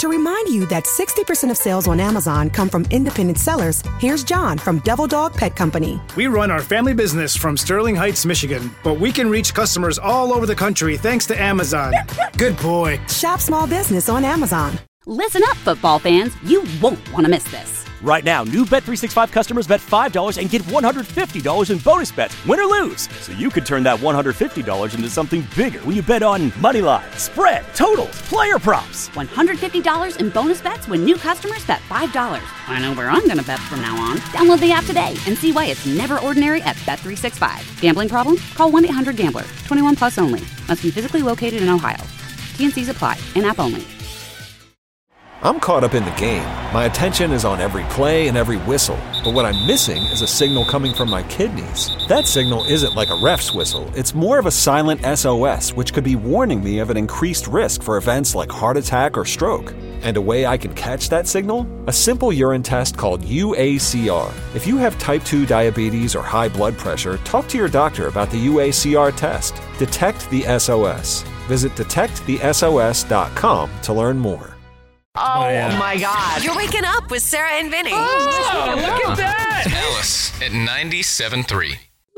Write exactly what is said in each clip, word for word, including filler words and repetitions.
To remind you that sixty percent of sales on Amazon come from independent sellers, here's John from Devil Dog Pet Company. We run our family business from Sterling Heights, Michigan, but we can reach customers all over the country thanks to Amazon. Good boy. Shop small business on Amazon. Listen up, football fans. You won't want to miss this. Right now, new Bet three sixty-five customers bet five dollars and get one hundred fifty dollars in bonus bets, win or lose. So you could turn that one hundred fifty dollars into something bigger when you bet on money line, spread, totals, player props. one hundred fifty dollars in bonus bets when new customers bet five dollars. I know where I'm going to bet from now on. Download the app today and see why it's never ordinary at Bet three sixty-five. Gambling problem? Call one eight hundred gambler. twenty-one plus only. Must be physically located in Ohio. T N Cs apply. In-app only. I'm caught up in the game. My attention is on every play and every whistle. But what I'm missing is a signal coming from my kidneys. That signal isn't like a ref's whistle. It's more of a silent S O S, which could be warning me of an increased risk for events like heart attack or stroke. And a way I can catch that signal? A simple urine test called U A C R. If you have type two diabetes or high blood pressure, talk to your doctor about the U A C R test. Detect the S O S. Visit detect the S O S dot com to learn more. Oh, yeah. My God. You're waking up with Sarah and Vinny. Oh, look at that. Alice at ninety-seven point three.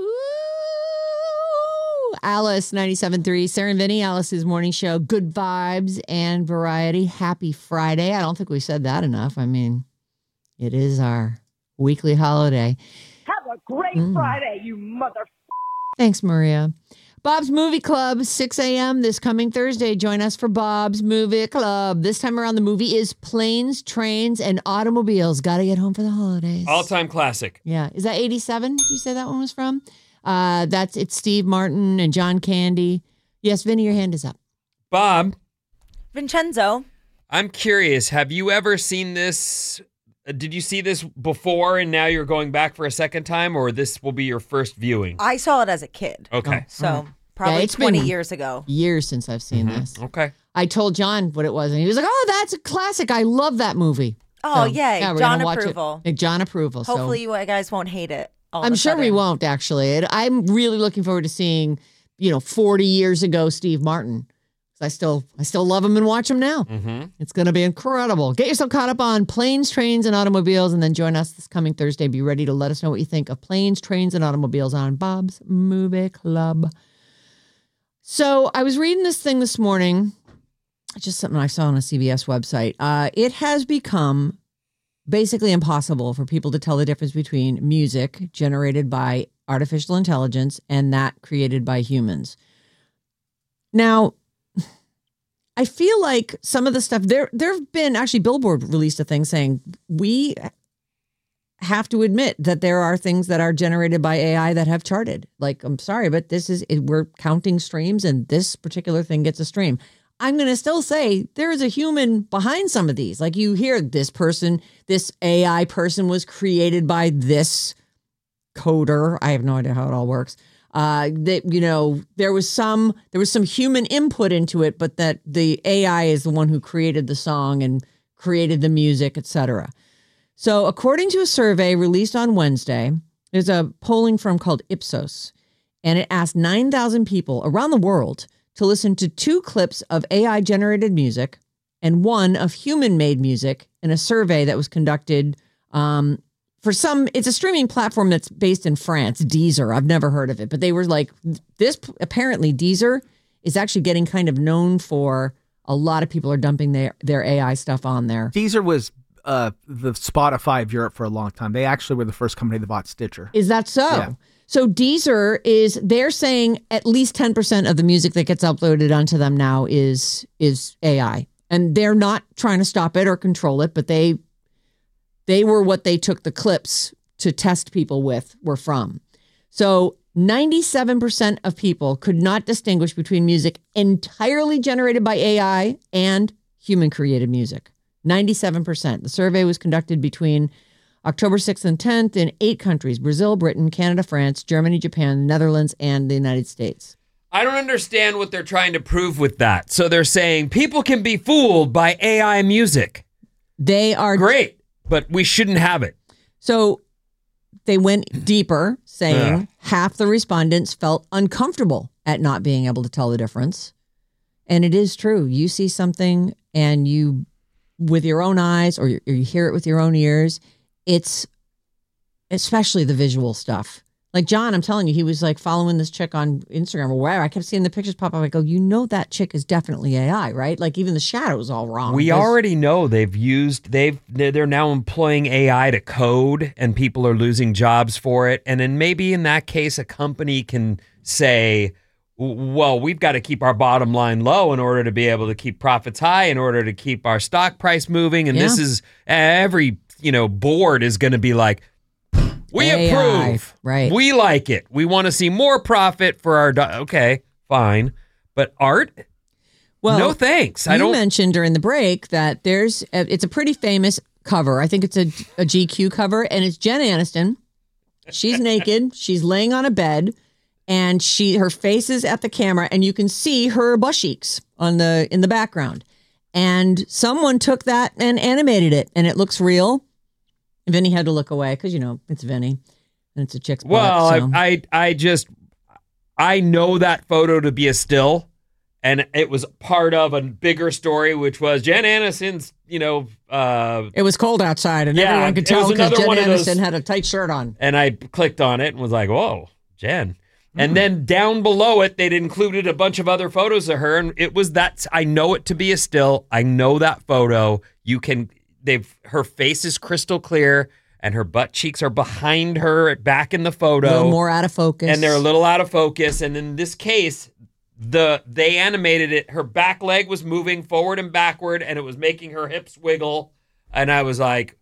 Ooh, Alice, ninety-seven point three. Sarah and Vinny, Alice's morning show. Good vibes and variety. Happy Friday. I don't think we said that enough. I mean, it is our weekly holiday. Have a great mm. Friday, you mother. Thanks, Maria. Bob's Movie Club, six a.m. this coming Thursday. Join us for Bob's Movie Club. This time around, the movie is Planes, Trains, and Automobiles. Gotta get home for the holidays. All-time classic. Yeah. Is that eighty-seven? Did you say that one was from? Uh, that's it's Steve Martin and John Candy. Yes, Vinny, your hand is up. Bob. Vincenzo. I'm curious. Have you ever seen this? Did you see this before and now you're going back for a second time, or this will be your first viewing? I saw it as a kid. Okay. Oh, so mm-hmm. probably yeah, twenty years ago. Years since I've seen mm-hmm. this. Okay. I told John what it was, and he was like, oh, that's a classic. I love that movie. Oh, so, yay. Yeah, John approval. It. John approval. Hopefully so. you guys won't hate it. All I'm sure sudden. we won't, actually. It, I'm really looking forward to seeing, you know, forty years ago Steve Martin. I still I still love him and watch him now. Mm-hmm. It's going to be incredible. Get yourself caught up on Planes, Trains, and Automobiles, and then join us this coming Thursday. Be ready to let us know what you think of Planes, Trains, and Automobiles on Bob's Movie Club. So I was reading this thing this morning, just something I saw on a C B S website. Uh, it has become basically impossible for people to tell the difference between music generated by artificial intelligence and that created by humans. Now, I feel like some of the stuff there, there have been actually Billboard released a thing saying we have to admit that there are things that are generated by A I that have charted. Like, I'm sorry, but this is, we're counting streams and this particular thing gets a stream. I'm going to still say there is a human behind some of these. Like you hear this person, this A I person was created by this coder. I have no idea how it all works. Uh, that, you know, there was some, there was some human input into it, but that the A I is the one who created the song and created the music, et cetera. So according to a survey released on Wednesday, there's a polling firm called Ipsos, and it asked nine thousand people around the world to listen to two clips of A I generated music and one of human made music in a survey that was conducted, um, For some, it's a streaming platform that's based in France, Deezer. I've never heard of it, but they were like, this, apparently Deezer is actually getting kind of known for a lot of people are dumping their, their A I stuff on there. Deezer was uh, the Spotify of Europe for a long time. They actually were the first company that bought Stitcher. Is that so? Yeah. So Deezer is, they're saying at least ten percent of the music that gets uploaded onto them now is is A I. And they're not trying to stop it or control it, but they... They were what they took the clips to test people with were from. So ninety-seven percent of people could not distinguish between music entirely generated by A I and human created music. ninety-seven percent. The survey was conducted between October sixth and tenth in eight countries: Brazil, Britain, Canada, France, Germany, Japan, the Netherlands, and the United States. I don't understand what they're trying to prove with that. So they're saying people can be fooled by A I music. They are great. But we shouldn't have it. So they went deeper, saying yeah. half the respondents felt uncomfortable at not being able to tell the difference. And it is true. You see something and you with your own eyes or you, or you hear it with your own ears, it's especially the visual stuff. Like John, I'm telling you, he was like following this chick on Instagram or wherever. I kept seeing the pictures pop up. I go, you know that chick is definitely A I, right? Like even the shadow is all wrong. We There's- already know they've used, they've, they're now employing A I to code and people are losing jobs for it. And then maybe in that case, a company can say, well, we've got to keep our bottom line low in order to be able to keep profits high, in order to keep our stock price moving. And Yeah. this is every, you know, board is going to be like, we A I, approve. right. We like it. We want to see more profit for our, do- okay, fine. But art? Well, no thanks. I you don't. mentioned during the break that there's a, it's a pretty famous cover. I think it's a, a G Q cover, and it's Jen Aniston. She's naked. She's laying on a bed, and she her face is at the camera, and you can see her butt cheeks on the in the background. And someone took that and animated it, and it looks real. Vinny had to look away because you know it's Vinny, and it's a chick's butt. Well, so. I, I, I just, I know that photo to be a still, and it was part of a bigger story, which was Jen Aniston's, you know, uh, It was cold outside, and Yeah, everyone could it tell was because another Jen one of those- Aniston had a tight shirt on. and I clicked on it and was like, whoa, Jen. Hmm. And then down below it, they'd included a bunch of other photos of her, and it was that, I know it to be a still. I know that photo. You can, they've, her face is crystal clear, and her butt cheeks are behind her back in the photo. A little more out of focus. And they're a little out of focus. And in this case, the they animated it. Her back leg was moving forward and backward, and it was making her hips wiggle. And I was like,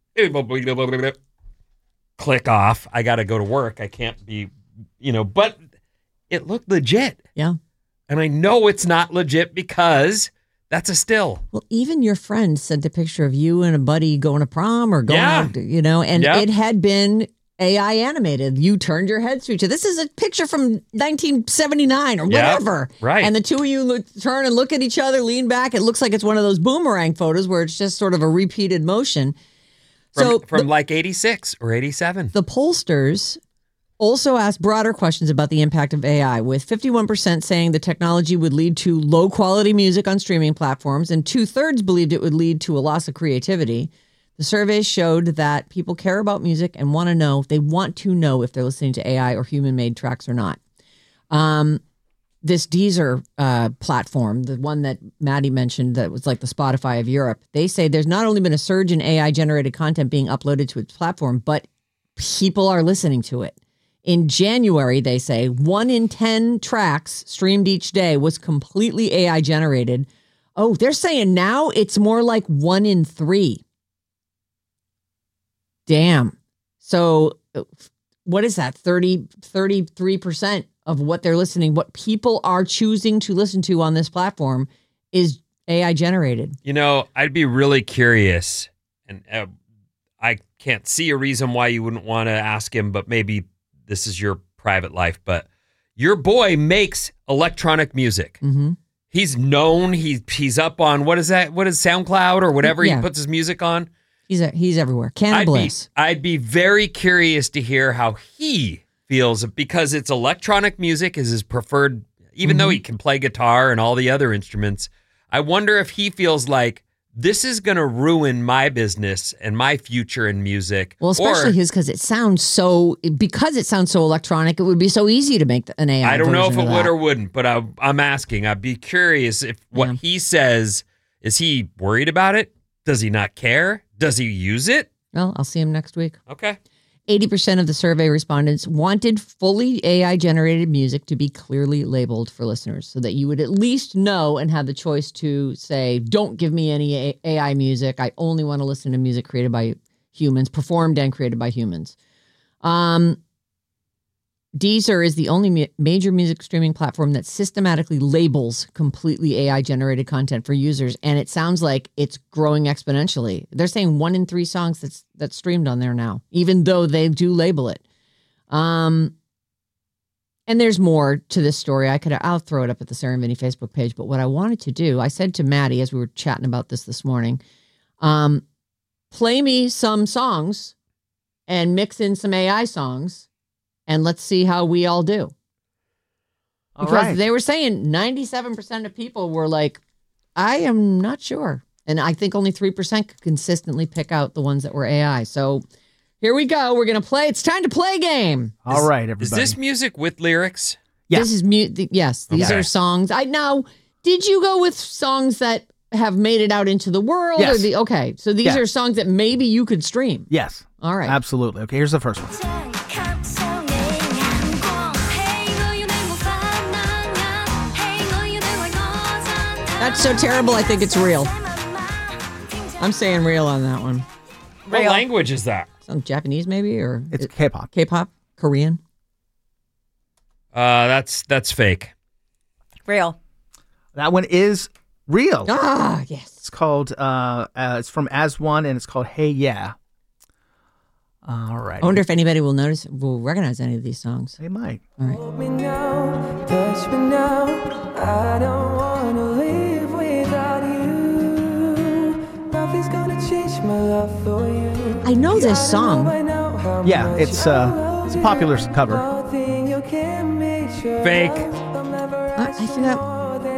click off. I got to go to work. I can't be, you know, but it looked legit. Yeah. And I know it's not legit because that's a still. Well, even your friend sent a picture of you and a buddy going to prom or going Yeah. out, you know, and Yep. it had been A I animated. You turned your heads to each other. This is a picture from nineteen seventy-nine or Yep. whatever. Right. And the two of you look, turn and look at each other, lean back. It looks like it's one of those boomerang photos where it's just sort of a repeated motion. From, so from the, like eighty-six or eighty-seven. the pollsters also asked broader questions about the impact of A I, with fifty-one percent saying the technology would lead to low quality music on streaming platforms, and two thirds believed it would lead to a loss of creativity. The survey showed that people care about music and want to know, they want to know if they're listening to A I or human made tracks or not. Um, this Deezer uh, platform, the one that Maddie mentioned that was like the Spotify of Europe, they say there's not only been a surge in A I generated content being uploaded to its platform, but people are listening to it. In January, they say one in ten tracks streamed each day was completely A I generated. Oh, they're saying now it's more like one in three. Damn. So what is that? thirty, thirty-three percent of what they're listening, what people are choosing to listen to on this platform is A I generated. You know, I'd be really curious, and uh, I can't see a reason why you wouldn't want to ask him, but maybe this is your private life, but your boy makes electronic music. Mm-hmm. He's known. He, he's up on, what is that? What is SoundCloud or whatever Yeah. he puts his music on? He's a, he's everywhere. Cannon I'd be, Bliss. I'd be very curious to hear how he feels, because it's electronic music is his preferred, even Mm-hmm. though he can play guitar and all the other instruments. I wonder if he feels like this is going to ruin my business and my future in music. Well, especially Or, his, because it sounds so, because it sounds so electronic, it would be so easy to make an A I I don't know if it version of would that. or wouldn't, but I, I'm asking. I'd be curious if what Yeah. he says, is he worried about it? Does he not care? Does he use it? Well, I'll see him next week. Okay. eighty percent of the survey respondents wanted fully A I-generated music to be clearly labeled for listeners so that you would at least know and have the choice to say, don't give me any A I music. I only want to listen to music created by humans, performed and created by humans. Um, Deezer is the only mu- major music streaming platform that systematically labels completely A I-generated content for users, and it sounds like it's growing exponentially. They're saying one in three songs that's that's streamed on there now, even though they do label it. Um, and there's more to this story. I could I'll throw it up at the Sarah and Vinny Facebook page. But what I wanted to do, I said to Maddie as we were chatting about this this morning, um, play me some songs and mix in some A I songs. And let's see how we all do. All Because right. they were saying ninety-seven percent of people were like, I am not sure. And I think only three percent could consistently pick out the ones that were A I. So here we go. We're going to play. It's time to play game. All Is- right, everybody. Is this music with lyrics? Yeah. This is mute. Yes, these Okay. are songs. I now, did you go with songs that have made it out into the world? Yes. Or the, okay, so these Yeah. are songs that maybe you could stream. Yes. All right. Absolutely. Okay, here's the first one. That's so terrible. I think it's real. I'm saying real on that one. What Real. language is that? Some Japanese maybe or It's K-pop. K-pop, Korean. Uh, that's that's fake. Real. That one is real. Ah, yes. It's called, uh, uh, it's from As One, and it's called Hey Yeah. All right. I wonder if anybody will notice, will recognize any of these songs. They might. All right. Hold me now, touch me now. I don't wanna live without you. Nothing's gonna change my love for you. I know this song. Yeah, it's uh, it's a popular cover. Fake. I, I think that,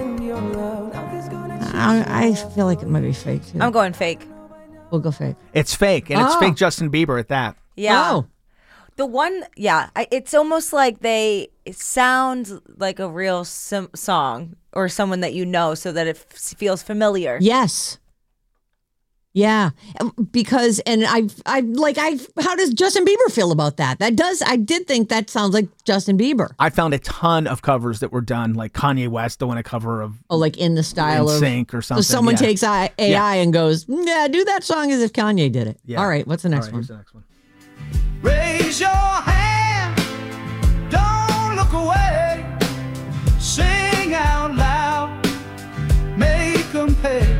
I, I feel like it might be fake too. I'm going fake. We'll go fake. It's fake, and it's Oh. fake Justin Bieber at that. Yeah. Oh. The one, yeah, I, it's almost like they it sounds like a real sim- song or someone that you know, so that it f- feels familiar. Yes. Yeah, because and I I like I how does Justin Bieber feel about that? That does I did think that sounds like Justin Bieber. I found a ton of covers that were done, like Kanye West doing a cover of Oh, like in the style In of Sync or something. So someone yeah. takes I- A I and goes, yeah, do that song as if Kanye did it. Yeah. All right, what's the next All right, one? here's the next one. Raise your hand, don't look away. Sing out loud, make them pay.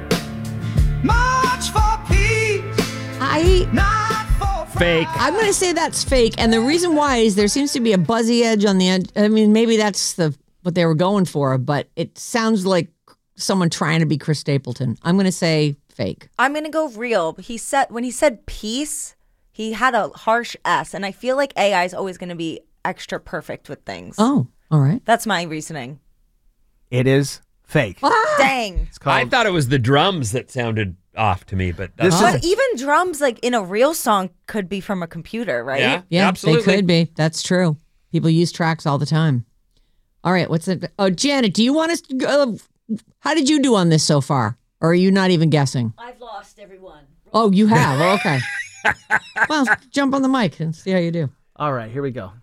March for peace, I not for Fake. I'm going to say that's fake, and the reason why is there seems to be a buzzy edge on the edge. I mean, maybe that's the what they were going for, but it sounds like someone trying to be Chris Stapleton. I'm going to say fake. I'm gonna go real. He said when he said peace, he had a harsh S, and I feel like A I is always gonna be extra perfect with things. Oh, all right. That's my reasoning. It is fake. Dang. It's called, I thought it was the drums that sounded off to me, but This that's is- But even drums, like in a real song, could be from a computer, right? Yeah. Yeah, absolutely. they could be. That's true. People use tracks all the time. All right, what's it? Oh, Janet, do you want us to go? How did you do on this so far? Or are you not even guessing? I've lost everyone. Oh, you have? Oh, okay. Well, jump on the mic and see how you do. All right, here we go.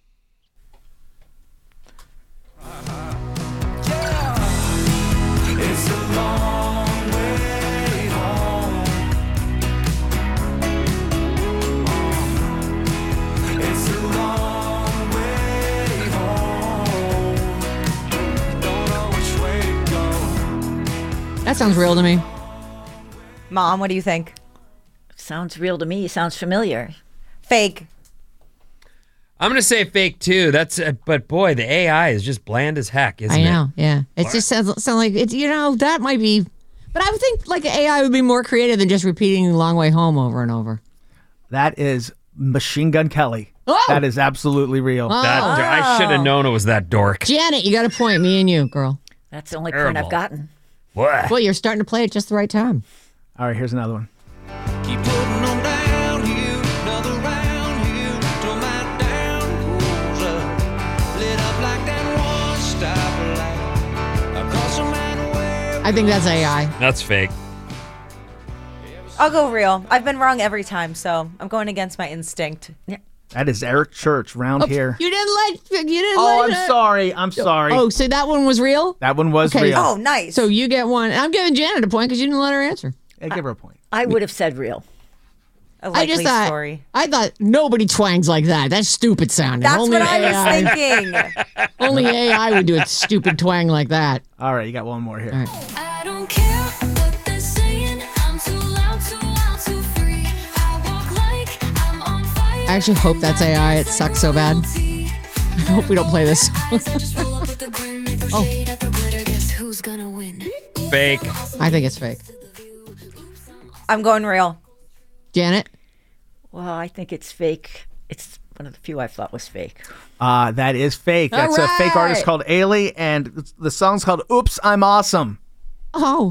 It's a long way home. It's a long way home. Don't know which way to go. That sounds real to me. Mom, what do you think? Sounds real to me. Sounds familiar. Fake. I'm gonna say fake too. That's uh, but boy, the A I is just bland as heck, isn't I it? know, yeah. It just sounds sound like it's you know that might be, but I would think like A I would be more creative than just repeating "The Long Way Home" over and over. That is Machine Gun Kelly. Oh! That is absolutely real. Oh. That, I should have known it was that dork. Janet, you got a point. Me and you, girl. That's the only Terrible. point I've gotten. What? Well, you're starting to play at just the right time. All right, here's another one. Keep putting them down here, another round here, till my down pulls up. Lit up like that one stoplight. Across a man where I think that's A I. That's fake. I'll go real. I've been wrong every time, so I'm going against my instinct. That is Eric Church, round Oops, here. You didn't let. You didn't. Oh, let I'm it- sorry. I'm sorry. Oh, so that one was real. That one was Okay. real. Oh, nice. So you get one. I'm giving Janet a point because you didn't let her answer. Hey, give her a point. I would have said real. A I likely just thought. story. I thought nobody twangs like that. That's stupid sounding. That's Only what I A I was thinking. Only A I would do a stupid twang like that. All right, you got one more here. All right. I don't care what they're saying. I'm too loud, too loud, too free. I walk like I'm on fire. I actually hope that's A I. It sucks so bad. I hope we don't play this. Oh, Who's gonna win? Fake. I think it's fake. I'm going real. Janet? Well, I think it's fake. It's one of the few I thought was fake. Uh, that is fake. That's All a fake artist right. called Ailey, and the song's called Oops, I'm Awesome. Oh.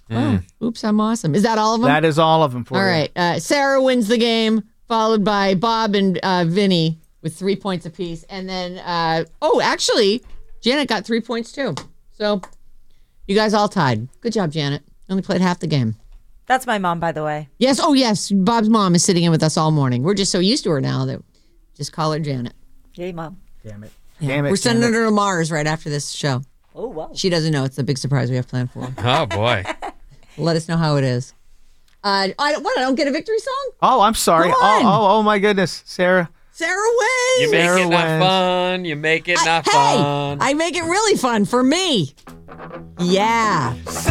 Oh, oops, I'm awesome. Is that all of them? That is all of them for All you. right. Uh, Sarah wins the game, followed by Bob and uh, Vinny with three points apiece. And then, uh, oh, actually, Janet got three points too. So you guys all tied. Good job, Janet. Only played half the game. That's my mom, by the way. Yes. Oh, yes. Bob's mom is sitting in with us all morning. We're just so used to her now that just call her Janet. Yay, Mom. Damn it. Yeah. Damn it. We're sending damn it. her to Mars right after this show. Oh, wow. She doesn't know. It's the big surprise we have planned for her. Oh, boy. Let us know how it is. Uh, I, what? I don't get a victory song? Oh, I'm sorry. Come Oh, on. oh, oh, my goodness. Sarah. Sarah wins. You make Sarah it not wins. fun. You make it not Hey, fun. I make it really fun for me. Yeah.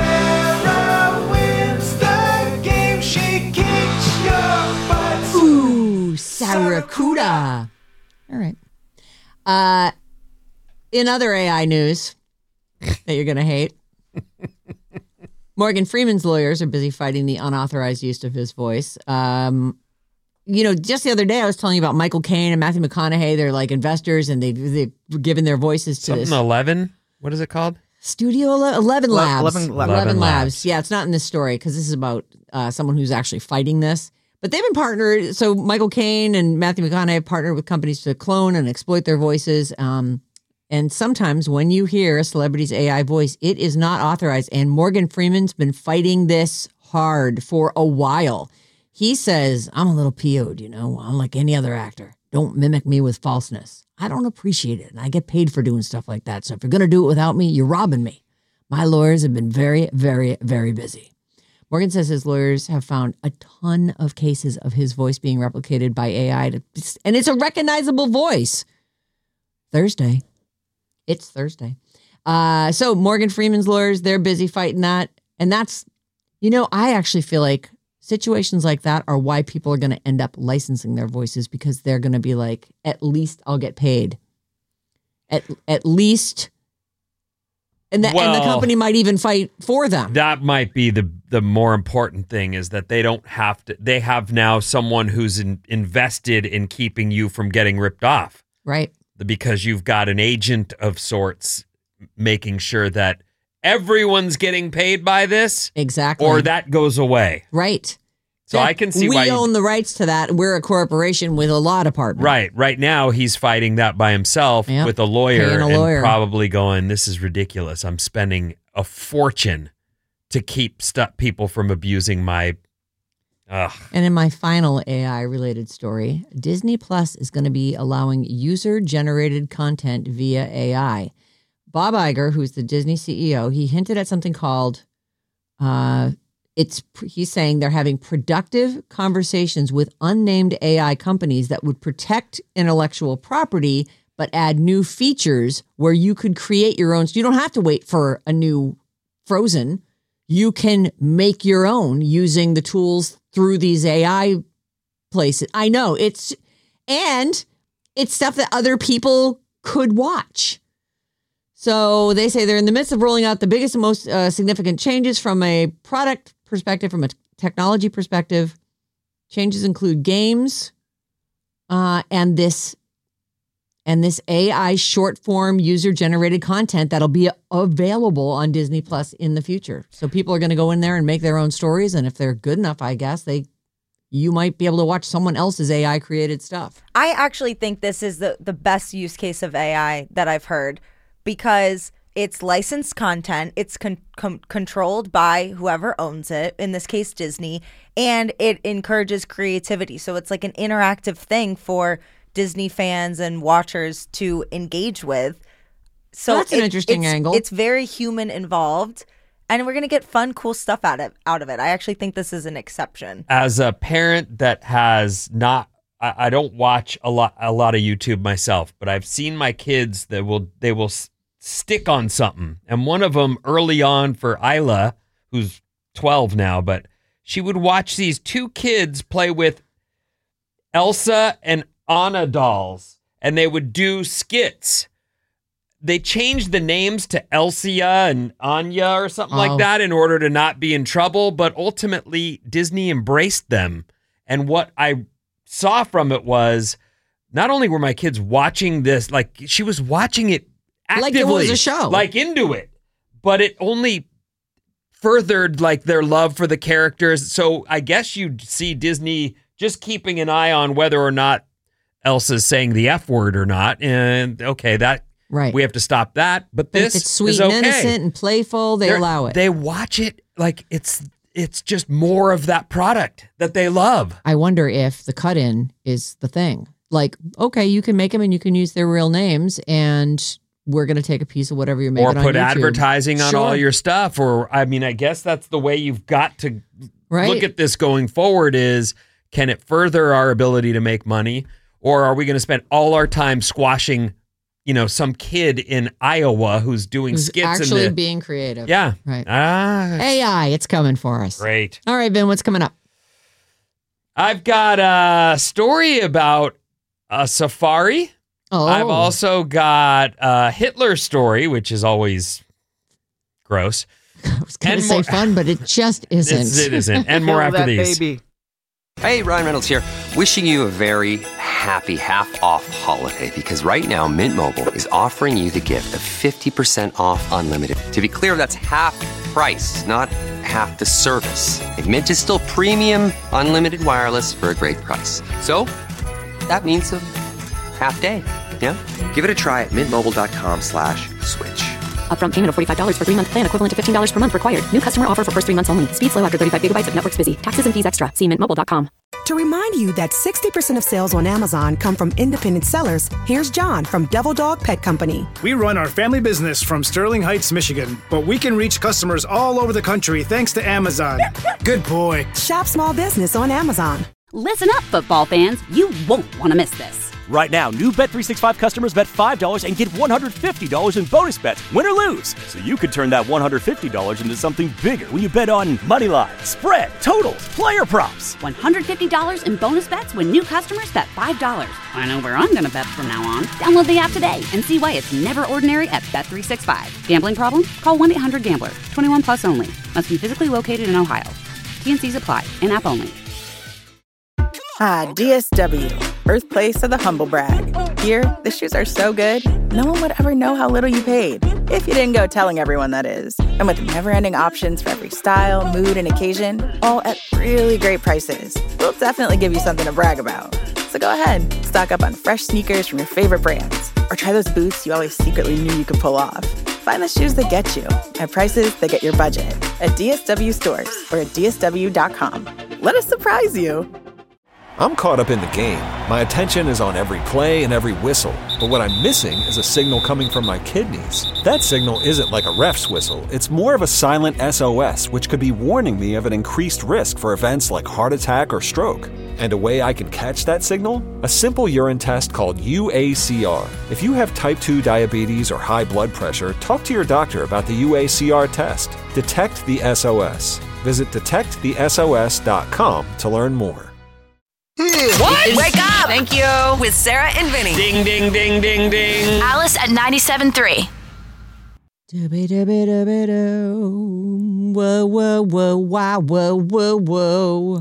Sarah wins the game. She kicks your butt. Ooh, Sarracuda. All right. Uh, in other A I news that you're going to hate, Morgan Freeman's lawyers are busy fighting the unauthorized use of his voice. Um, you know, just the other day, I was telling you about Michael Caine and Matthew McConaughey. They're like investors, and they've, they've given their voices to Something this. eleven? What is it called? Studio ele- eleven Le- Labs. eleven Labs. eleven Labs. Labs. Yeah, it's not in this story because this is about uh, someone who's actually fighting this. But they've been partnered. So Michael Caine and Matthew McConaughey have partnered with companies to clone and exploit their voices. Um, and sometimes when you hear a celebrity's A I voice, it is not authorized. And Morgan Freeman's been fighting this hard for a while. He says, I'm a little P O'd, you know, I'm like any other actor. Don't mimic me with falseness. I don't appreciate it. And I get paid for doing stuff like that. So if you're going to do it without me, you're robbing me. My lawyers have been very, very, very busy. Morgan says his lawyers have found a ton of cases of his voice being replicated by A I. To, and it's a recognizable voice. Thursday. It's Thursday. Uh, so Morgan Freeman's lawyers, they're busy fighting that. And that's, you know, I actually feel like situations like that are why people are going to end up licensing their voices, because they're going to be like, at least I'll get paid. At at least, and the, and the Well, company might even fight for them. That might be the the more important thing, is that they don't have to. They have now someone who's in, invested in keeping you from getting ripped off, Right. because you've got an agent of sorts making sure that everyone's getting paid by this, Exactly. or that goes away. Right. So I can see we why. you- own the rights to that. We're a corporation with a law department. Right. Right now, he's fighting that by himself Yep. with a lawyer, Paying a and lawyer. probably going, "This is ridiculous. I'm spending a fortune to keep stu- people from abusing my." Ugh. And in my final A I related story, Disney Plus is going to be allowing user generated content via A I. Bob Iger, who's the Disney C E O, he hinted at something called, uh, it's, he's saying they're having productive conversations with unnamed A I companies that would protect intellectual property, but add new features where you could create your own. So you don't have to wait for a new Frozen. You can make your own using the tools through these A I places. I know it's, and it's stuff that other people could watch. So they say they're in the midst of rolling out the biggest and most uh, significant changes from a product perspective, from a t- technology perspective. Changes include games uh, and this and this A I short form user generated content that'll be available on Disney Plus in the future. So people are going to go in there and make their own stories, and if they're good enough, I guess they you might be able to watch someone else's A I created stuff. I actually think this is the, the best use case of A I that I've heard, because it's licensed content, it's con- con- controlled by whoever owns it, in this case Disney, and it encourages creativity. So it's like an interactive thing for Disney fans and watchers to engage with. So Well, that's an interesting it's, angle. It's very human involved, and we're going to get fun, cool stuff out of, out of it. I actually think this is an exception. As a parent that has not, I, I don't watch a lot, a lot of YouTube myself, but I've seen my kids that will, they will s- stick on something. And one of them early on for Isla, who's twelve now, but she would watch these two kids play with Elsa and Anna dolls, and they would do skits. They changed the names to Elsia and Anya or something Oh. like that in order to not be in trouble, but ultimately Disney embraced them. And what I saw from it was, not only were my kids watching this, like she was watching it actively, Like it was a show. like into it, but it only furthered like their love for the characters. So I guess you'd see Disney just keeping an eye on whether or not Elsa's saying the F word or not. And okay, that right. we have to stop that. But, But this if it's sweet is and okay. innocent and playful, they They're- allow it. They watch it like it's it's just more of that product that they love. I wonder if the cut-in is the thing. Like, okay, you can make them and you can use their real names, and we're going to take a piece of whatever you're making Or on put YouTube. advertising on Sure. all your stuff. Or I mean, I guess that's the way you've got to Right. look at this going forward is, can it further our ability to make money? Or are we going to spend all our time squashing, you know, some kid in Iowa who's doing Who's skits actually in the, being creative. yeah. Right. Ah, A I, it's coming for us. great. All right, Vin, what's coming up? I've got a story about a safari. Oh. I've also got a Hitler story, which is always gross. I was going to and say more- fun, but it just isn't. It's- it isn't. And more Kill after that these. baby. Hey, Ryan Reynolds here. Wishing you a very happy half off holiday because right now Mint Mobile is offering you the gift of fifty percent off unlimited. To be clear, that's half price, not half the service. And Mint is still premium unlimited wireless for a great price. So that means a half day. Yeah? Give it a try at mintmobile.com slash switch. Upfront payment of forty-five dollars for three-month plan, equivalent to fifteen dollars per month required. New customer offer for first three months only. Speed slow after thirty-five gigabytes if network's busy. Taxes and fees extra. See mint mobile dot com. To remind you that sixty percent of sales on Amazon come from independent sellers, here's John from Devil Dog Pet Company. We run our family business from Sterling Heights, Michigan, but we can reach customers all over the country thanks to Amazon. Good boy. Shop small business on Amazon. Listen up, football fans. You won't want to miss this. Right now, new Bet three sixty-five customers bet five dollars and get one hundred fifty dollars in bonus bets, win or lose. So you could turn that one hundred fifty dollars into something bigger when you bet on money line, spread, totals, player props. one hundred fifty dollars in bonus bets when new customers bet five dollars. I know where I'm going to bet from now on. Download the app today and see why it's never ordinary at Bet three sixty-five. Gambling problem? Call one eight hundred gambler. twenty-one plus only. Must be physically located in Ohio. T and Cs apply. In-app only. Ah, D S W, birthplace of the humble brag. Here, the shoes are so good, no one would ever know how little you paid. If you didn't go telling everyone, that is. And with never-ending options for every style, mood, and occasion, all at really great prices, we'll definitely give you something to brag about. So go ahead, stock up on fresh sneakers from your favorite brands, or try those boots you always secretly knew you could pull off. Find the shoes that get you at prices that get your budget at D S W stores or at D S W dot com. Let us surprise you. I'm caught up in the game. My attention is on every play and every whistle. But what I'm missing is a signal coming from my kidneys. That signal isn't like a ref's whistle. It's more of a silent S O S, which could be warning me of an increased risk for events like heart attack or stroke. And a way I can catch that signal? A simple urine test called U A C R. If you have type two diabetes or high blood pressure, talk to your doctor about the U A C R test. Detect the S O S. Visit detect the S O S dot com to learn more. What? Wake up! Thank you. With Sarah and Vinny. Ding, ding, ding, ding, ding. Alice at ninety-seven point three. Whoa, whoa, whoa, wow, whoa, whoa, whoa.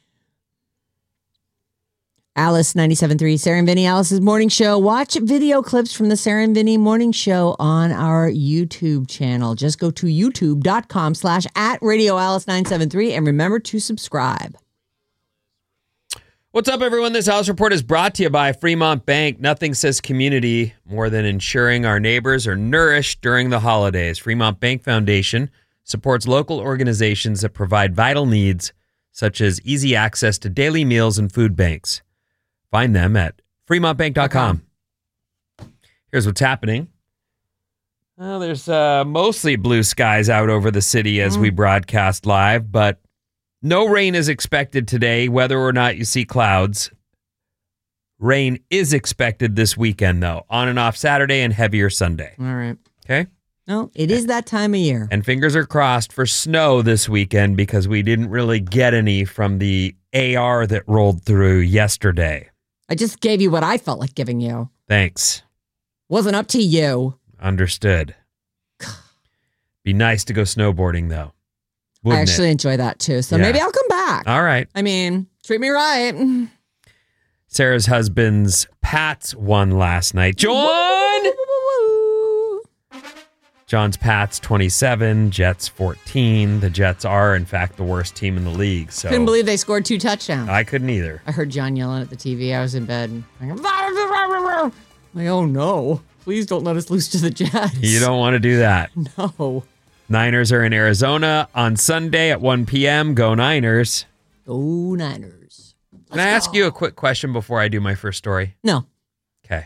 Alice ninety-seven point three, Sarah and Vinny, Alice's morning show. Watch video clips from the Sarah and Vinny morning show on our YouTube channel. Just go to youtube.com slash at Radio Alice nine seven three and remember to subscribe. What's up, everyone? This House Report is brought to you by Fremont Bank. Nothing says community more than ensuring our neighbors are nourished during the holidays. Fremont Bank Foundation supports local organizations that provide vital needs, such as easy access to daily meals and food banks. Find them at fremont bank dot com. Here's what's happening. Well, there's uh, mostly blue skies out over the city as we broadcast live, but no rain is expected today, whether or not you see clouds. Rain is expected this weekend, though, on and off Saturday and heavier Sunday. All right. Okay? No, it is that time of year. And fingers are crossed for snow this weekend because we didn't really get any from the A R that rolled through yesterday. I just gave you what I felt like giving you. Thanks. Wasn't up to you. Understood. Be nice to go snowboarding, though. I actually it? enjoy that, too. So Yeah. maybe I'll come back. All right. I mean, treat me right. Sarah's husband's Pats won last night. John! John's Pats twenty-seven, Jets fourteen. The Jets are, in fact, the worst team in the league. So Couldn't believe they scored two touchdowns. I couldn't either. I heard John yelling at the T V. I was in bed. I'm like, like, oh no. Please don't let us lose to the Jets. You don't want to do that. No. Niners are in Arizona on Sunday at one p.m. Go Niners. Go Niners. Can I ask you a quick question before I do my first story? No. Okay.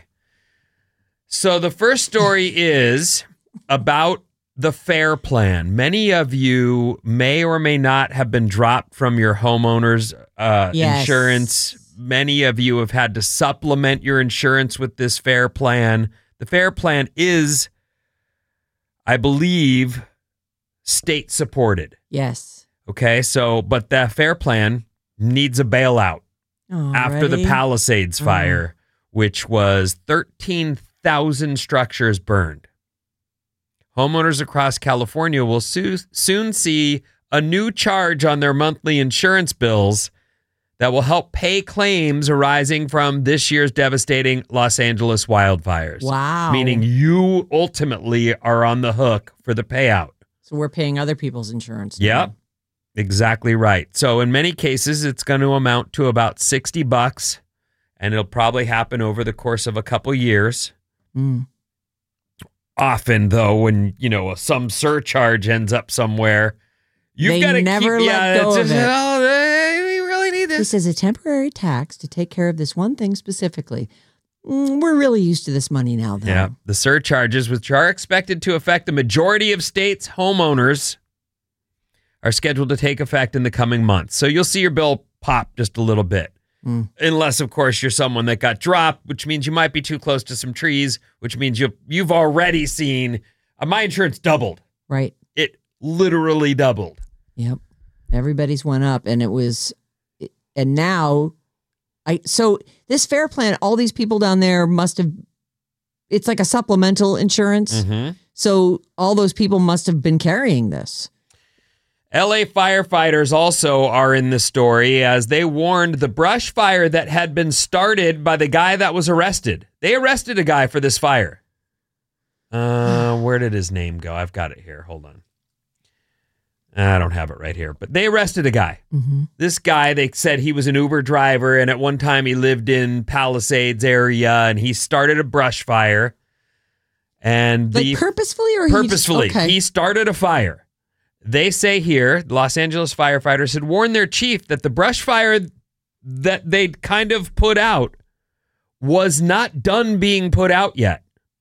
So the first story is about the FAIR plan. Many of you may or may not have been dropped from your homeowner's uh, Yes. insurance. Many of you have had to supplement your insurance with this FAIR plan. The FAIR plan is, I believe, state supported. Yes. Okay, so, but the FAIR plan needs a bailout after the Already? Palisades Oh. fire, which was thirteen thousand structures burned. Homeowners across California will su- soon see a new charge on their monthly insurance bills that will help pay claims arising from this year's devastating Los Angeles wildfires. Wow. Meaning you ultimately are on the hook for the payout. So we're paying other people's insurance. now. Yep, exactly right. So in many cases, it's going to amount to about sixty bucks, and it'll probably happen over the course of a couple years. Mm. Often, though, when you know some surcharge ends up somewhere, you've They got to never keep, let yeah, go it's of just, it. oh, they- we really need this. This is a temporary tax to take care of this one thing specifically. Mm, we're really used to this money now, though. Yeah, the surcharges, which are expected to affect the majority of states' homeowners, are scheduled to take effect in the coming months. So you'll see your bill pop just a little bit. Mm. Unless, of course, you're someone that got dropped, which means you might be too close to some trees, which means you, you've already seen uh, my insurance doubled. Right. It literally doubled. Yep. Everybody's went up, and it was, and now, I so this FAIR plan, all these people down there must have, it's like a supplemental insurance. Mm-hmm. So all those people must have been carrying this. L A firefighters also are in the story as they warned the brush fire that had been started by the guy that was arrested. They arrested a guy for this fire. Uh, where did his name go? I've got it here. Hold on. I don't have it right here, but they arrested a guy. Mm-hmm. This guy, they said he was an Uber driver, and at one time he lived in Palisades area, and he started a brush fire. And the Like purposefully or he just- purposefully, okay. he started a fire. They say here, Los Angeles firefighters had warned their chief that the brush fire that they'd kind of put out was not done being put out yet.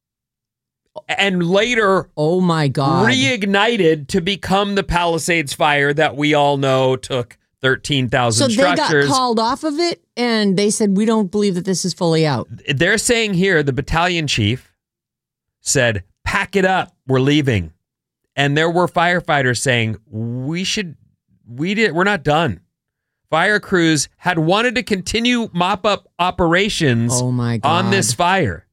And later, oh my God, reignited to become the Palisades fire that we all know took thirteen So thousand they structures. got called off of it, and they said, we don't believe that this is fully out. They're saying here, the battalion chief said, pack it up, we're leaving. And there were firefighters saying, we should, we did, we're not done. Fire crews had wanted to continue mop up operations Oh my on God. this fire.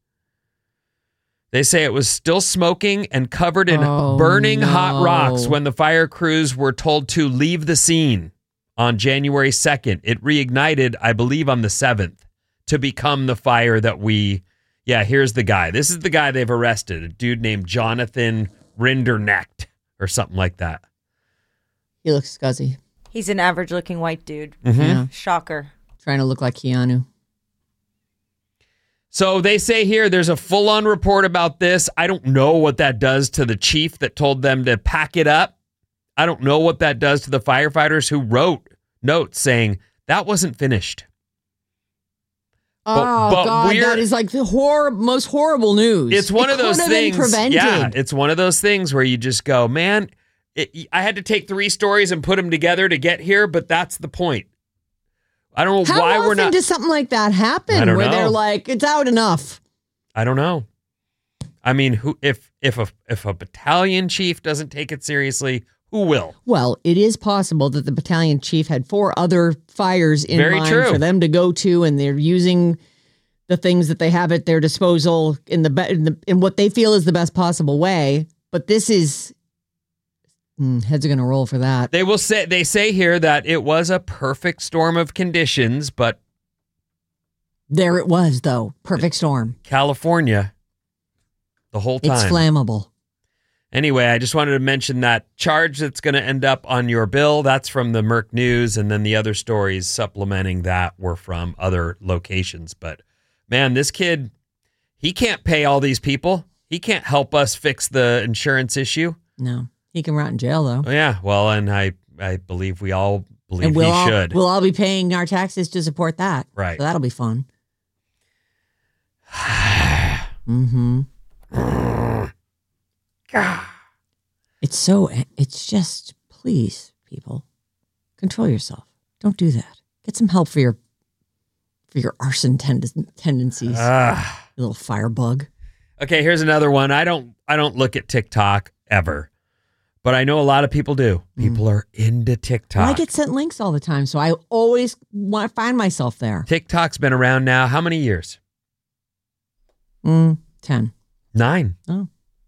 They say it was still smoking and covered in Oh, burning hot no. rocks when the fire crews were told to leave the scene on January second. It reignited, I believe, on the seventh to become the fire that we, yeah, here's the guy. This is the guy they've arrested, a dude named Jonathan Rinderknecht or something like that. He looks scuzzy. He's an average looking white dude. Mhm. Yeah. Shocker. Trying to look like Keanu. So they say here there's a full-on report about this. I don't know what that does to the chief that told them to pack it up. I don't know what that does to the firefighters who wrote notes saying that wasn't finished. Oh, but God, we're- that is like the hor- most horrible news. It's one It of those could have been things. prevented. Yeah, it's one of those things where you just go, man, it, I had to take three stories and put them together to get here, but that's the point. I don't know How why often we're not. does something like that happen? I don't where know. they're like, it's out enough. I don't know. I mean, who if if a if a battalion chief doesn't take it seriously, who will? Well, it is possible that the battalion chief had four other fires in Very mind true. for them to go to, and they're using the things that they have at their disposal in the, be- in, the in what they feel is the best possible way. But this is mm, heads are going to roll for that. They will say they say here that it was a perfect storm of conditions, but There it was, though. Perfect storm. California, the whole time. It's flammable. Anyway, I just wanted to mention that charge that's going to end up on your bill. That's from the Merc News. And then the other stories supplementing that were from other locations. But man, this kid, he can't pay all these people. He can't help us fix the insurance issue. No, he can rot in jail, though. Oh, yeah. Well, and I, I believe we all believe and we'll he all, should. We'll all be paying our taxes to support that. Right. So that'll be fun. mm-hmm. God. It's so, it's just, please, people, control yourself. Don't do that. Get some help for your, for your arson tend- tendencies. Ah. You little firebug. Okay, here's another one. I don't, I don't look at TikTok ever, but I know a lot of people do. People mm. are into TikTok. Well, I get sent links all the time, so I always want to find myself there. TikTok's been around now how many years? Mm, ten. Nine. Oh.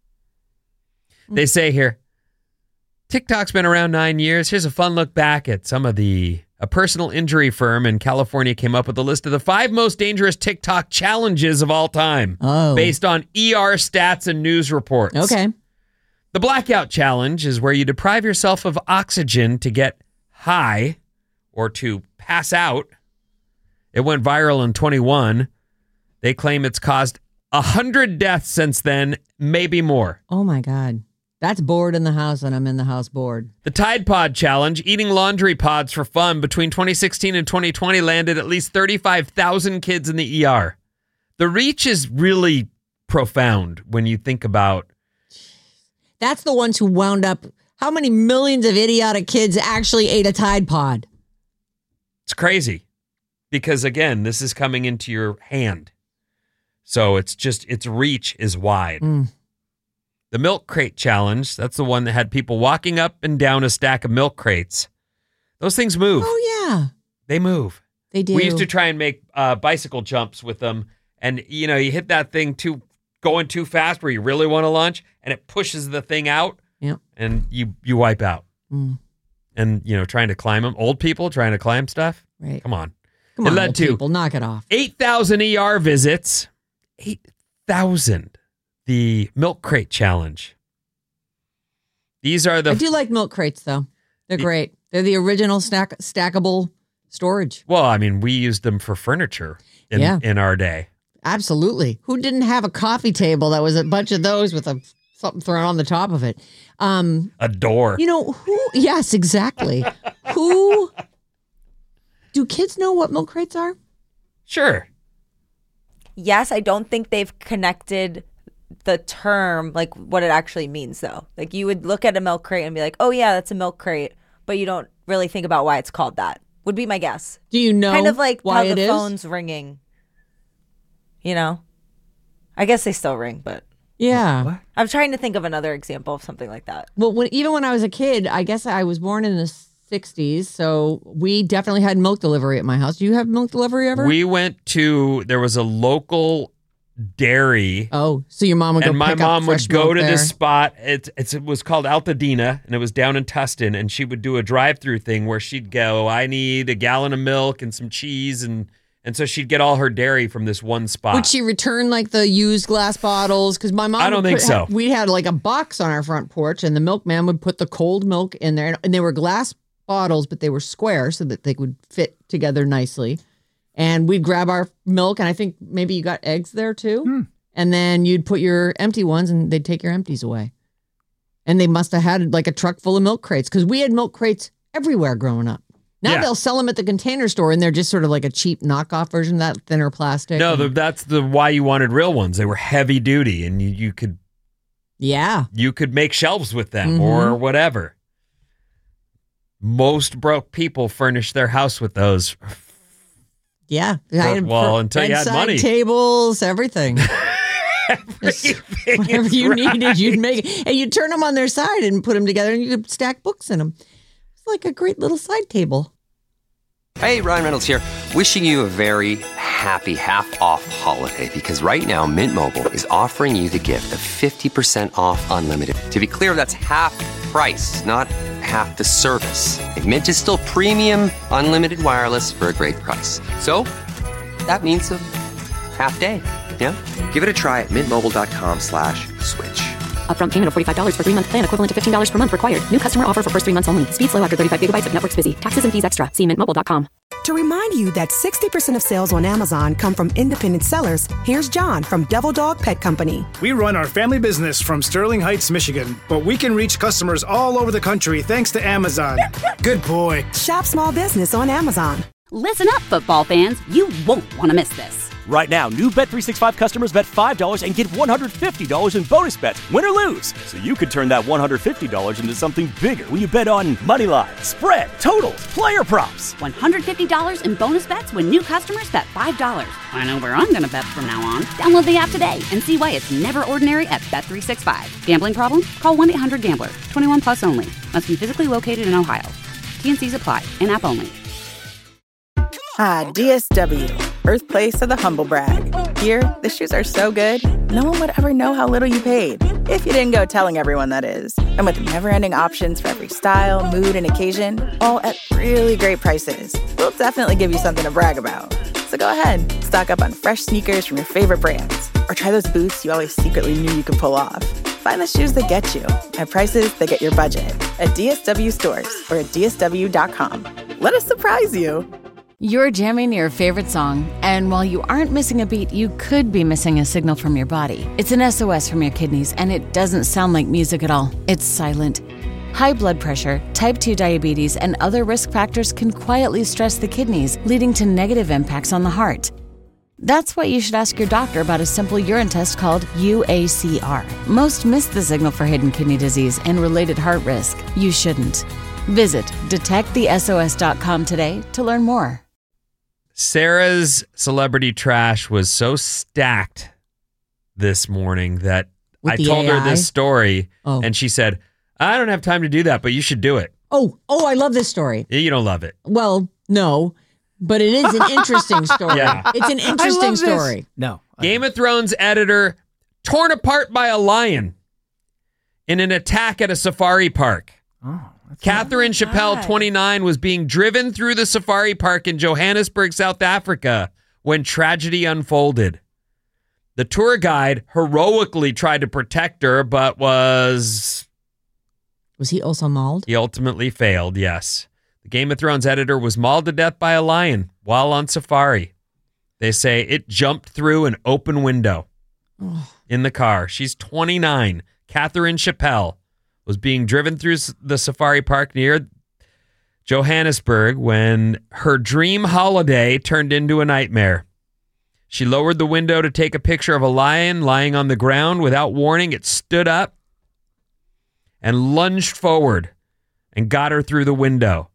They say here, TikTok's been around nine years. Here's a fun look back at some of the, a personal injury firm in California came up with a list of the five most dangerous TikTok challenges of all time. Oh. Based on E R stats and news reports. Okay. The blackout challenge is where you deprive yourself of oxygen to get high or to pass out. It went viral in twenty-one. They claim it's caused one hundred deaths since then, maybe more. Oh, my God. That's bored in the house, and I'm in the house bored. The Tide Pod Challenge, eating laundry pods for fun between twenty sixteen and twenty twenty, landed at least thirty-five thousand kids in the E R. The reach is really profound when you think about. That's the ones who wound up. How many millions of idiotic kids actually ate a Tide Pod? It's crazy because, again, this is coming into your hand. So it's just, its reach is wide. Mm. The Milk Crate Challenge, that's the one that had people walking up and down a stack of milk crates. Those things move. Oh, yeah. They move. They do. We used to try and make uh, bicycle jumps with them. And, you know, you hit that thing too, going too fast where you really want to launch, and it pushes the thing out. Yep. And you, you wipe out. Mm. And, you know, trying to climb them. Old people trying to climb stuff. Right. Come on. Come it on, led old to people. Knock it off. eight thousand E R visits. eight thousand. The Milk Crate Challenge. These are the... I do like milk crates, though. They're the, great. They're the original stack, stackable storage. Well, I mean, we used them for furniture in, yeah. in our day. Absolutely. Who didn't have a coffee table that was a bunch of those with a something thrown on the top of it? Um, a door. You know, who... Yes, exactly. Who... Do kids know what milk crates are? Sure. Yes, I don't think they've connected the term, like what it actually means, though. Like you would look at a milk crate and be like, oh, yeah, that's a milk crate. But you don't really think about why it's called that, would be my guess. Do you know kind of like why how it the is? phone's ringing. You know? I guess they still ring, but... Yeah. What? I'm trying to think of another example of something like that. Well, when, even when I was a kid, I guess I was born in the sixties, so we definitely had milk delivery at my house. Do you have milk delivery ever? We went to, there was a local dairy. Oh, so your mom would go and my pick mom up would fresh go milk to there. this spot. It's, it's it was called Altadena, and it was down in Tustin. And she would do a drive-through thing where she'd go, "I need a gallon of milk and some cheese," and and so she'd get all her dairy from this one spot. Would she return like the used glass bottles? Because my mom, I don't would think put- so. had- we had like a box on our front porch, and the milkman would put the cold milk in there, and they were glass bottles, but they were square so that they would fit together nicely. And we'd grab our milk, and I think maybe you got eggs there too. Hmm. And then you'd put your empty ones, and they'd take your empties away. And they must have had like a truck full of milk crates, because we had milk crates everywhere growing up. Now Yeah. they'll sell them at the Container Store, and they're just sort of like a cheap knockoff version of that thinner plastic. No, and- the, that's the why you wanted real ones. They were heavy duty, and you, you could yeah, you could make shelves with them Mhm. or whatever. Most broke people furnish their house with those. yeah. For- well, until you had bedside money. tables, everything. Just whatever you right. needed, you'd make it. And you'd turn them on their side and put them together, and you could stack books in them. It's like a great little side table. Hey, Ryan Reynolds here. Wishing you a very happy half-off holiday, because right now Mint Mobile is offering you the gift of fifty percent off unlimited. To be clear, that's half price, not half the service. And Mint is still premium unlimited wireless for a great price. So that means a half day. Yeah? Give it a try at mintmobile.com slash switch. Upfront payment of forty-five dollars for three-month plan equivalent to fifteen dollars per month required. New customer offer for first three months only. Speed slow after thirty-five gigabytes if network's busy. Taxes and fees extra. See mint mobile dot com. To remind you that sixty percent of sales on Amazon come from independent sellers, here's John from Devil Dog Pet Company. We run our family business from Sterling Heights, Michigan, but we can reach customers all over the country thanks to Amazon. Good boy. Shop small business on Amazon. Listen up, football fans. You won't want to miss this. Right now, new Bet three sixty-five customers bet five dollars and get one hundred fifty dollars in bonus bets, win or lose. So you could turn that one hundred fifty dollars into something bigger when you bet on money line, spread, totals, player props. one hundred fifty dollars in bonus bets when new customers bet five dollars. I know where I'm going to bet from now on. Download the app today and see why it's never ordinary at Bet three sixty-five. Gambling problem? Call one eight hundred gambler. twenty-one plus only. Must be physically located in Ohio. T N Cs apply. In-app only. Ah, D S W, birthplace of the humble brag. Here, the shoes are so good, no one would ever know how little you paid. If you didn't go telling everyone, that is. And with never-ending options for every style, mood, and occasion, all at really great prices, we'll definitely give you something to brag about. So go ahead, stock up on fresh sneakers from your favorite brands, or try those boots you always secretly knew you could pull off. Find the shoes that get you at prices that get your budget at D S W stores or at D S W dot com. Let us surprise you. You're jamming your favorite song, and while you aren't missing a beat, you could be missing a signal from your body. It's an S O S from your kidneys, and it doesn't sound like music at all. It's silent. High blood pressure, type two diabetes, and other risk factors can quietly stress the kidneys, leading to negative impacts on the heart. That's why you should ask your doctor about a simple urine test called U A C R. Most miss the signal for hidden kidney disease and related heart risk. You shouldn't. Visit detect the S O S dot com today to learn more. Sarah's celebrity trash was so stacked this morning that With I the told A I? her this story, Oh. and she said, I don't have time to do that, but you should do it. Oh, oh, I love this story. You don't love it. Well, no, but it is an interesting story. Yeah. It's an interesting story. No. Game of Thrones editor torn apart by a lion in an attack at a safari park. Oh. Catherine Chappelle, twenty-nine, was being driven through the safari park in Johannesburg, South Africa, when tragedy unfolded. The tour guide heroically tried to protect her, but was... Was he also mauled? He ultimately failed, yes. The Game of Thrones editor was mauled to death by a lion while on safari. They say it jumped through an open window in the car. She's twenty-nine. Catherine Chappelle was being driven through the safari park near Johannesburg when her dream holiday turned into a nightmare. She lowered the window to take a picture of a lion lying on the ground. Without warning, it stood up and lunged forward and got her through the window.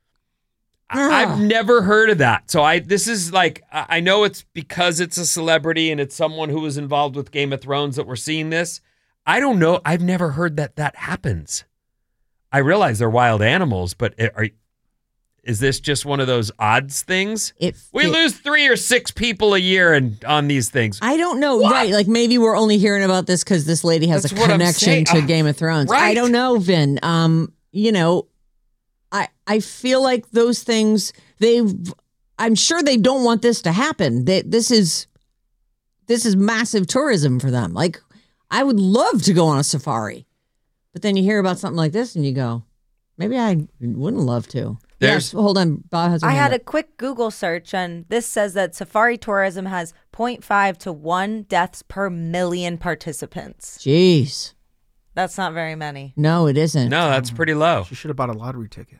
I- I've never heard of that. So I this is like, I I know it's because it's a celebrity and it's someone who was involved with Game of Thrones that we're seeing this. I don't know. I've never heard that that happens. I realize they're wild animals, but it, are, is this just one of those odds things? It, we it- lose three or six people a year and on these things. I don't know. What? Right. Like maybe we're only hearing about this because this lady has That's a what I'm connection saying. to Uh, Game of Thrones. I right. don't know, Vin. Um, you know, I I feel like those things, they've, I'm sure they don't want this to happen. They, this is, this is massive tourism for them. Like, I would love to go on a safari, but then you hear about something like this and you go, maybe I wouldn't love to. There's- Yes, hold on. Bob has her I hand had a up. quick Google search, and this says that safari tourism has zero point five to one deaths per million participants. Jeez. That's not very many. No, it isn't. No, that's pretty low. She should have bought a lottery ticket.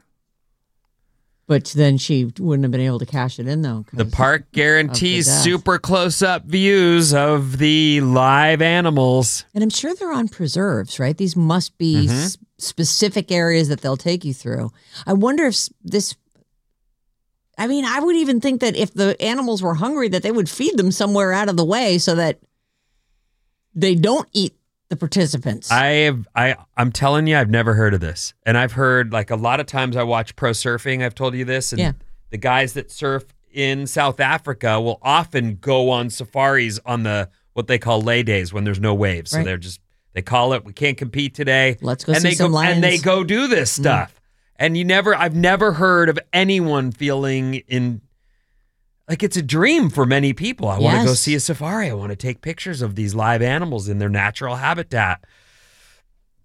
But then she wouldn't have been able to cash it in, though. The park guarantees death. super close-up views of the live animals. And I'm sure they're on preserves, right? These must be Mhm. s- specific areas that they'll take you through. I wonder if s- this. I mean, I would even think that if the animals were hungry, that they would feed them somewhere out of the way so that they don't eat the participants. I have, I, I'm telling you, I've never heard of this. And I've heard, like, a lot of times I watch pro surfing. I've told you this. And Yeah. the guys that surf in South Africa will often go on safaris on the, what they call lay days when there's no waves. So Right. they're just, they call it, we can't compete today. Let's go and see they some go, And they lions. go do this stuff. And you never, I've never heard of anyone feeling in, like it's a dream for many people. I want to go Yes. see a safari. I want to take pictures of these live animals in their natural habitat.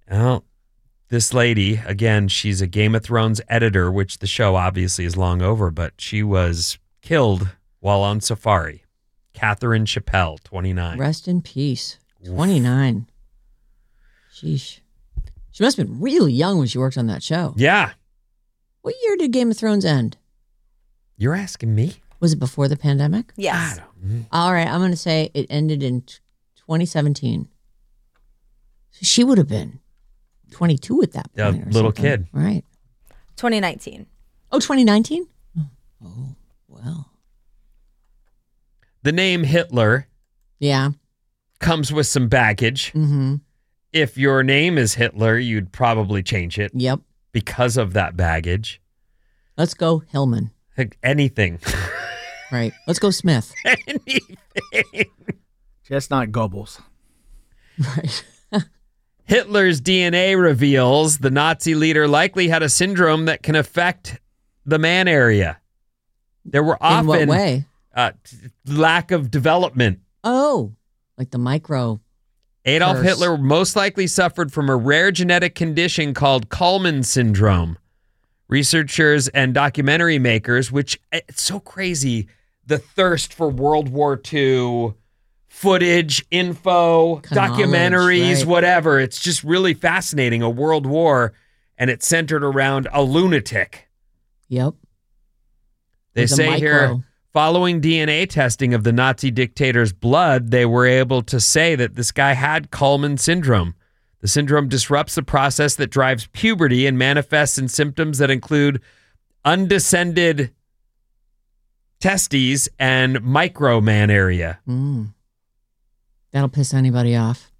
Well, this lady, again, she's a Game of Thrones editor, which the show obviously is long over, but she was killed while on safari. Catherine Chappelle, twenty-nine. Rest in peace. twenty-nine. Sheesh. She must have been really young when she worked on that show. Yeah. What year did Game of Thrones end? You're asking me? Was it before the pandemic? Yes. All right, I'm going to say it ended in t- twenty seventeen. So she would have been twenty-two at that A point. or little something. kid. Right. twenty nineteen. Oh, twenty nineteen? Oh, well. The name Hitler Yeah. comes with some baggage. Mm-hmm. If your name is Hitler, you'd probably change it. Yep. Because of that baggage. Let's go Hillman. Like anything. Right. Let's go Smith. Anything. Just not Goebbels. Right. Hitler's D N A reveals the Nazi leader likely had a syndrome that can affect the man area. There were often In what way? Uh, t- lack of development. Oh, like the micro. Adolf curse. Hitler most likely suffered from a rare genetic condition called Kallmann syndrome. Researchers and documentary makers, which it's so crazy, the thirst for World War Two footage, info, Knowledge, documentaries, right. whatever. It's just really fascinating. A world war, and it's centered around a lunatic. Yep. They There's a say here, micro. following D N A testing of the Nazi dictator's blood, they were able to say that this guy had Kallmann syndrome. The syndrome disrupts the process that drives puberty and manifests in symptoms that include undescended testes and micro-man area. Mm. That'll piss anybody off.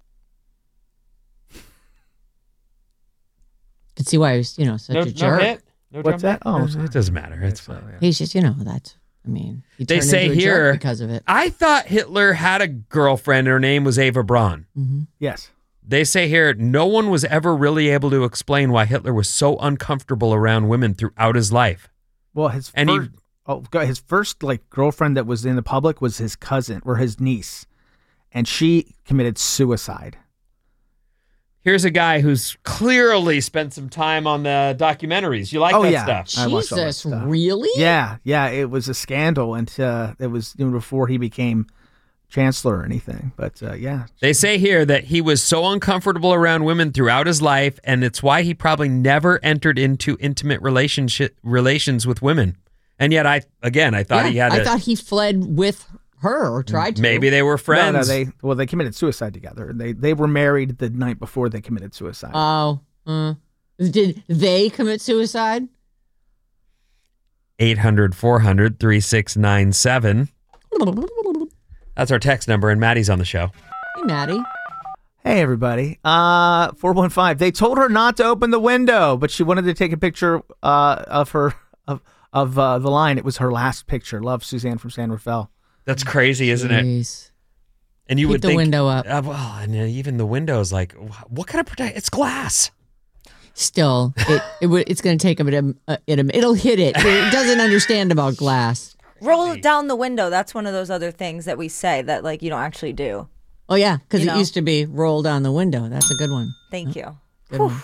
Could see why he was, you know, such No, a no jerk. hit? No What's drum that? Oh, hit? it doesn't matter. It's fine. He's just, you know, that's, I mean, he They turned say into a jerk here, because of it. I thought Hitler had a girlfriend. Her name was Eva Braun. Mm-hmm. Yes. They say here, no one was ever really able to explain why Hitler was so uncomfortable around women throughout his life. Well, his And he- first, oh, God, his first like girlfriend that was in the public was his cousin or his niece, and she committed suicide. Here's a guy who's clearly spent some time on the documentaries. You like oh that yeah, stuff? I watched all that Jesus, stuff. really? Yeah, yeah. It was a scandal, and uh, it was you know, before he became chancellor or anything. But uh, yeah, They say here that he was so uncomfortable around women throughout his life, and it's why he probably never entered into intimate relationship relations with women. And yet, I again, I thought Yeah, he had. I a, thought he fled with her or tried to. maybe they were friends. No, no, they well they committed suicide together. They they were married the night before they committed suicide. Oh. Uh, did they commit suicide? eight hundred, four hundred, three six nine seven. That's our text number, and Maddie's on the show. Hey, Maddie. Hey everybody. Uh four one five. They told her not to open the window, but she wanted to take a picture uh of her of of uh, the line. It was her last picture. Love, Suzanne from San Rafael. That's crazy, isn't it? Jeez. And you Keep would the think, window up. Uh, well, and uh, even the window is like, wh- what kind of protect? It's glass. Still, it, it w- it's going to take a bit of, uh, it, it'll hit it. It doesn't understand about glass. Roll it down the window. That's one of those other things that we say that like you don't actually do. Oh, yeah, because You it know? used to be roll down the window. That's a good one. Thank you. Good one.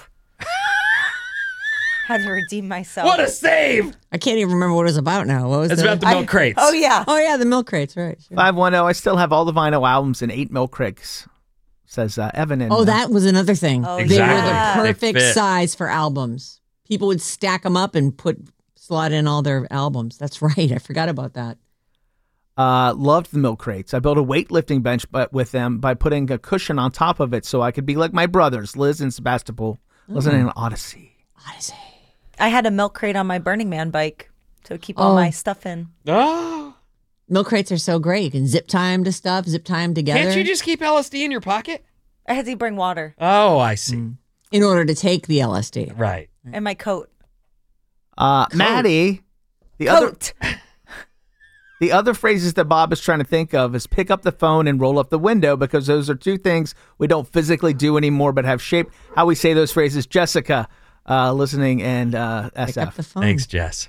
Had to redeem myself. What a save! I can't even remember what it was about now. What was It's the, about the milk crates. Oh yeah. Oh, yeah, the milk crates, right. Sure. five one zero. I still have all the vinyl albums in eight milk crates. Says uh, Evan. And, Oh, that was another thing. Oh, They Exactly. were the They perfect fit. size for albums. People would stack them up and put slot in all their albums. That's right. I forgot about that. Uh, loved the milk crates. I built a weightlifting bench, but with them by putting a cushion on top of it, so I could be like my brothers, Liz and Sebastopol, listening to Odyssey. Odyssey. I had a milk crate on my Burning Man bike to keep all Oh. my stuff in. Oh, Milk crates are so great. You can zip time to stuff, zip time together. can't you just keep L S D in your pocket? I had to bring water Oh, I see. Mm. in order to take the L S D. Right. and my coat. Uh, Maddie, the Coat. other the other phrases that Bob is trying to think of is pick up the phone and roll up the window, because those are two things we don't physically do anymore, but have shaped how we say those phrases. Jessica, uh, listening, and uh, S Pick up F. the phone. Thanks, Jess.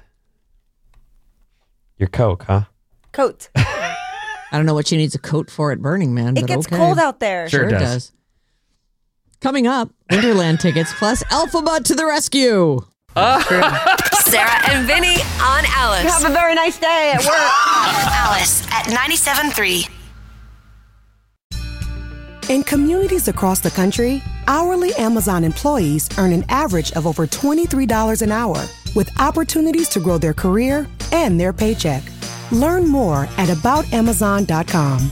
Your Coke, huh? Coat. I don't know what she needs a coat for at Burning Man, It but gets okay. cold out there. Sure Sure, it does. does. Coming up, Wonderland tickets plus Alphabet to the rescue. Sarah and Vinny on Alice. Have a very nice day at work. Alice at ninety-seven point three. In communities across the country, hourly Amazon employees earn an average of over twenty-three dollars an hour, with opportunities to grow their career and their paycheck. Learn more at about amazon dot com.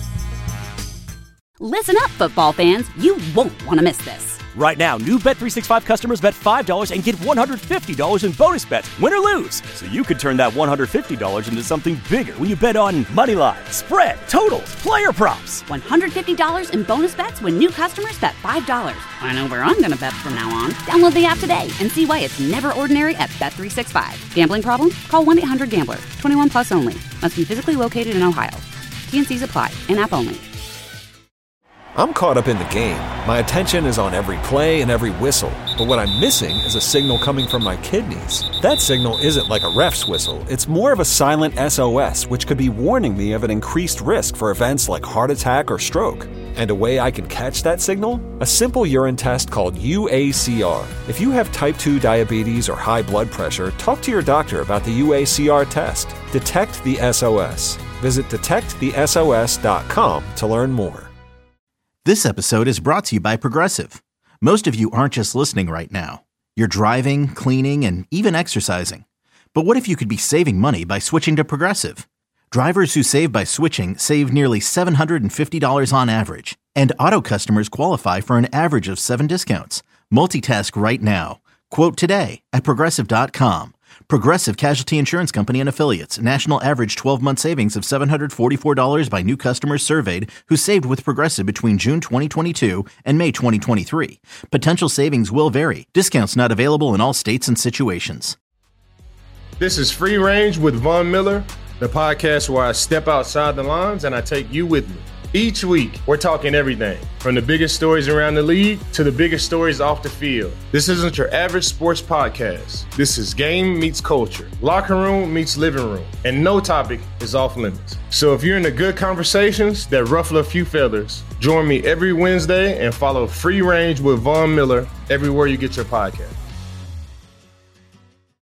Listen up, football fans. You won't want to miss this. Right now, new Bet three sixty-five customers bet five dollars and get one hundred fifty dollars in bonus bets, win or lose. So you could turn that one hundred fifty dollars into something bigger when you bet on money lines, spread, totals, player props. one hundred fifty dollars in bonus bets when new customers bet five dollars. I know where I'm going to bet from now on. Download the app today and see why it's never ordinary at Bet three sixty-five. Gambling problem? Call one eight hundred gambler. twenty-one plus only. Must be physically located in Ohio. T N Cs apply. In-app only. I'm caught up in the game. My attention is on every play and every whistle. But what I'm missing is a signal coming from my kidneys. That signal isn't like a ref's whistle. It's more of a silent S O S, which could be warning me of an increased risk for events like heart attack or stroke. And a way I can catch that signal? A simple urine test called U A C R. If you have type two diabetes or high blood pressure, talk to your doctor about the U A C R test. Detect the S O S. Visit detect the S O S dot com to learn more. This episode is brought to you by Progressive. Most of you aren't just listening right now. You're driving, cleaning, and even exercising. But what if you could be saving money by switching to Progressive? Drivers who save by switching save nearly seven hundred fifty dollars on average. And auto customers qualify for an average of seven discounts. Multitask right now. Quote today at Progressive dot com. Progressive Casualty Insurance Company and Affiliates. National average twelve-month savings of seven hundred forty-four dollars by new customers surveyed who saved with Progressive between June twenty twenty-two and May twenty twenty-three. Potential savings will vary. Discounts not available in all states and situations. This is Free Range with Von Miller, the podcast where I step outside the lines and I take you with me. Each week, we're talking everything from the biggest stories around the league to the biggest stories off the field. This isn't your average sports podcast. This is game meets culture, locker room meets living room, and no topic is off limits. So if you're into good conversations that ruffle a few feathers, join me every Wednesday and follow Free Range with Von Miller everywhere you get your podcast.